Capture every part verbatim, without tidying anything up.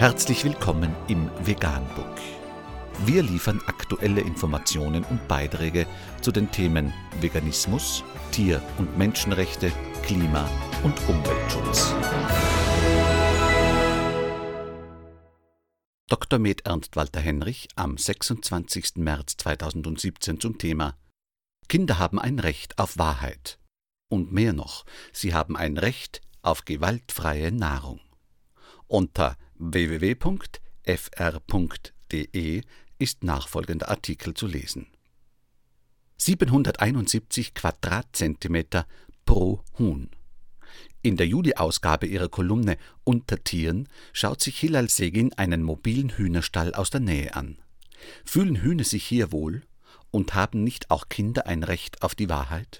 Herzlich willkommen im Veganbook. Wir liefern aktuelle Informationen und Beiträge zu den Themen Veganismus, Tier- und Menschenrechte, Klima- und Umweltschutz. Doktor med Ernst Walter Henrich am sechsundzwanzigsten März zweitausendsiebzehn zum Thema: Kinder haben ein Recht auf Wahrheit. Und mehr noch, sie haben ein Recht auf gewaltfreie Nahrung. Unter w w w punkt f r punkt d e ist nachfolgender Artikel zu lesen. siebenhunderteinundsiebzig Quadratzentimeter pro Huhn. In der Juli-Ausgabe ihrer Kolumne Unter Tieren schaut sich Hilal Segin einen mobilen Hühnerstall aus der Nähe an. Fühlen Hühner sich hier wohl und haben nicht auch Kinder ein Recht auf die Wahrheit?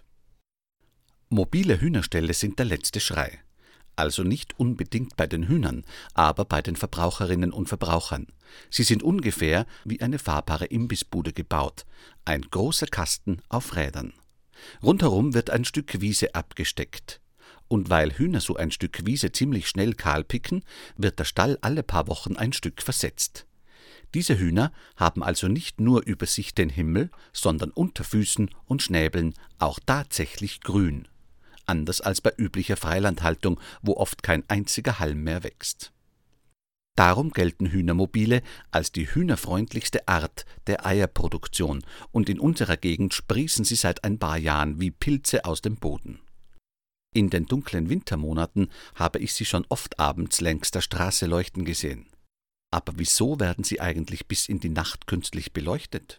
Mobile Hühnerställe sind der letzte Schrei. Also nicht unbedingt bei den Hühnern, aber bei den Verbraucherinnen und Verbrauchern. Sie sind ungefähr wie eine fahrbare Imbissbude gebaut, ein großer Kasten auf Rädern. Rundherum wird ein Stück Wiese abgesteckt. Und weil Hühner so ein Stück Wiese ziemlich schnell kahl picken, wird der Stall alle paar Wochen ein Stück versetzt. Diese Hühner haben also nicht nur über sich den Himmel, sondern unter Füßen und Schnäbeln auch tatsächlich grün. Anders als bei üblicher Freilandhaltung, wo oft kein einziger Halm mehr wächst. Darum gelten Hühnermobile als die hühnerfreundlichste Art der Eierproduktion, und in unserer Gegend sprießen sie seit ein paar Jahren wie Pilze aus dem Boden. In den dunklen Wintermonaten habe ich sie schon oft abends längs der Straße leuchten gesehen. Aber wieso werden sie eigentlich bis in die Nacht künstlich beleuchtet?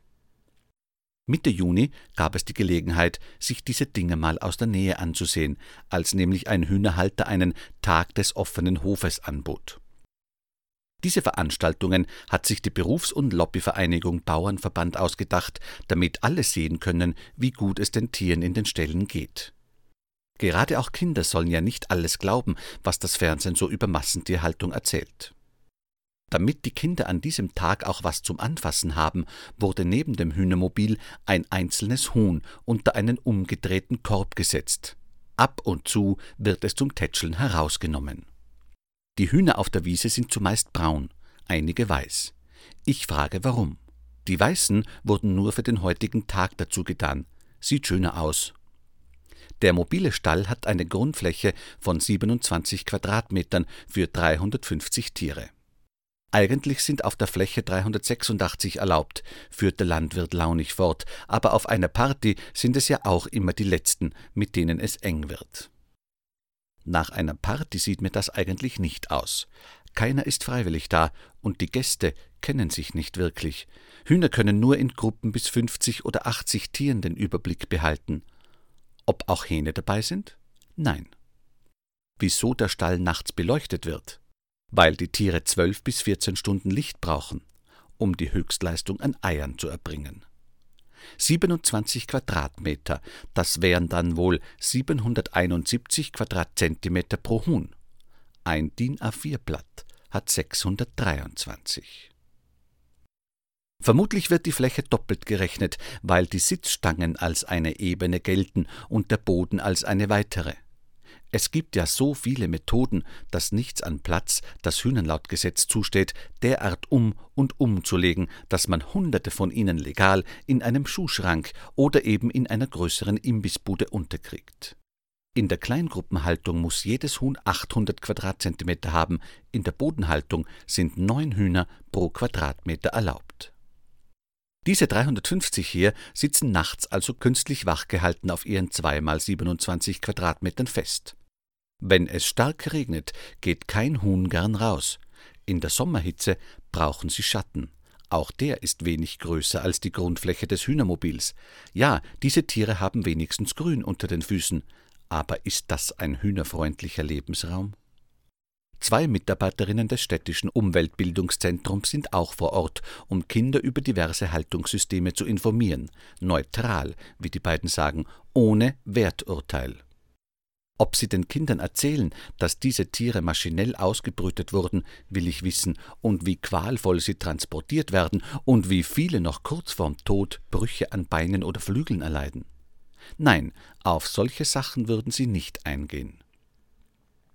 Mitte Juni gab es die Gelegenheit, sich diese Dinge mal aus der Nähe anzusehen, als nämlich ein Hühnerhalter einen Tag des offenen Hofes anbot. Diese Veranstaltungen hat sich die Berufs- und Lobbyvereinigung Bauernverband ausgedacht, damit alle sehen können, wie gut es den Tieren in den Ställen geht. Gerade auch Kinder sollen ja nicht alles glauben, was das Fernsehen so über Massentierhaltung erzählt. Damit die Kinder an diesem Tag auch was zum Anfassen haben, wurde neben dem Hühnermobil ein einzelnes Huhn unter einen umgedrehten Korb gesetzt. Ab und zu wird es zum Tätscheln herausgenommen. Die Hühner auf der Wiese sind zumeist braun, einige weiß. Ich frage, warum. Die Weißen wurden nur für den heutigen Tag dazu getan. Sieht schöner aus. Der mobile Stall hat eine Grundfläche von siebenundzwanzig Quadratmetern für dreihundertfünfzig Tiere. Eigentlich sind auf der Fläche dreihundertsechsundachtzig erlaubt, führt der Landwirt launig fort, aber auf einer Party sind es ja auch immer die letzten, mit denen es eng wird. Nach einer Party sieht mir das eigentlich nicht aus. Keiner ist freiwillig da und die Gäste kennen sich nicht wirklich. Hühner können nur in Gruppen bis fünfzig oder achtzig Tieren den Überblick behalten. Ob auch Hähne dabei sind? Nein. Wieso der Stall nachts beleuchtet wird? Weil die Tiere zwölf bis vierzehn Stunden Licht brauchen, um die Höchstleistung an Eiern zu erbringen. siebenundzwanzig Quadratmeter, das wären dann wohl siebenhunderteinundsiebzig Quadratzentimeter pro Huhn. Ein D I N A vier Blatt hat sechshundertdreiundzwanzig. Vermutlich wird die Fläche doppelt gerechnet, weil die Sitzstangen als eine Ebene gelten und der Boden als eine weitere. Es gibt ja so viele Methoden, dass nichts an Platz, das Hühnerlautgesetz zusteht, derart um und umzulegen, dass man hunderte von ihnen legal in einem Schuhschrank oder eben in einer größeren Imbissbude unterkriegt. In der Kleingruppenhaltung muss jedes Huhn achthundert Quadratzentimeter haben, in der Bodenhaltung sind neun Hühner pro Quadratmeter erlaubt. Diese dreihundertfünfzig hier sitzen nachts also künstlich wachgehalten auf ihren zwei mal siebenundzwanzig Quadratmetern fest. Wenn es stark regnet, geht kein Huhn gern raus. In der Sommerhitze brauchen sie Schatten. Auch der ist wenig größer als die Grundfläche des Hühnermobils. Ja, diese Tiere haben wenigstens Grün unter den Füßen. Aber ist das ein hühnerfreundlicher Lebensraum? Zwei Mitarbeiterinnen des städtischen Umweltbildungszentrums sind auch vor Ort, um Kinder über diverse Haltungssysteme zu informieren. Neutral, wie die beiden sagen, ohne Werturteil. Ob sie den Kindern erzählen, dass diese Tiere maschinell ausgebrütet wurden, will ich wissen, und wie qualvoll sie transportiert werden und wie viele noch kurz vorm Tod Brüche an Beinen oder Flügeln erleiden. Nein, auf solche Sachen würden sie nicht eingehen.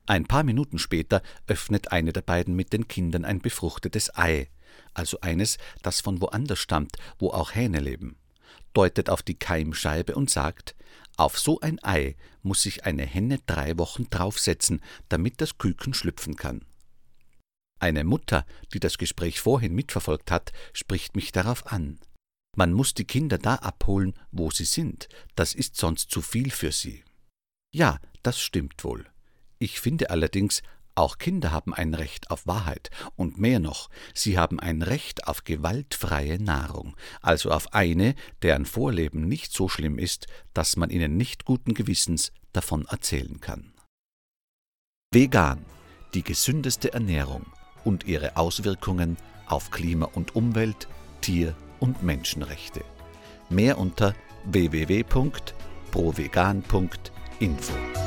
Ein paar Minuten später öffnet eine der beiden mit den Kindern ein befruchtetes Ei, also eines, das von woanders stammt, wo auch Hähne leben, deutet auf die Keimscheibe und sagt, auf so ein Ei muss sich eine Henne drei Wochen draufsetzen, damit das Küken schlüpfen kann. Eine Mutter, die das Gespräch vorhin mitverfolgt hat, spricht mich darauf an. Man muss die Kinder da abholen, wo sie sind, das ist sonst zu viel für sie. Ja, das stimmt wohl. Ich finde allerdings, auch Kinder haben ein Recht auf Wahrheit und mehr noch, sie haben ein Recht auf gewaltfreie Nahrung, also auf eine, deren Vorleben nicht so schlimm ist, dass man ihnen nicht guten Gewissens davon erzählen kann. Vegan, die gesündeste Ernährung und ihre Auswirkungen auf Klima und Umwelt, Tier- und Menschenrechte. Mehr unter w w w punkt provegan punkt info.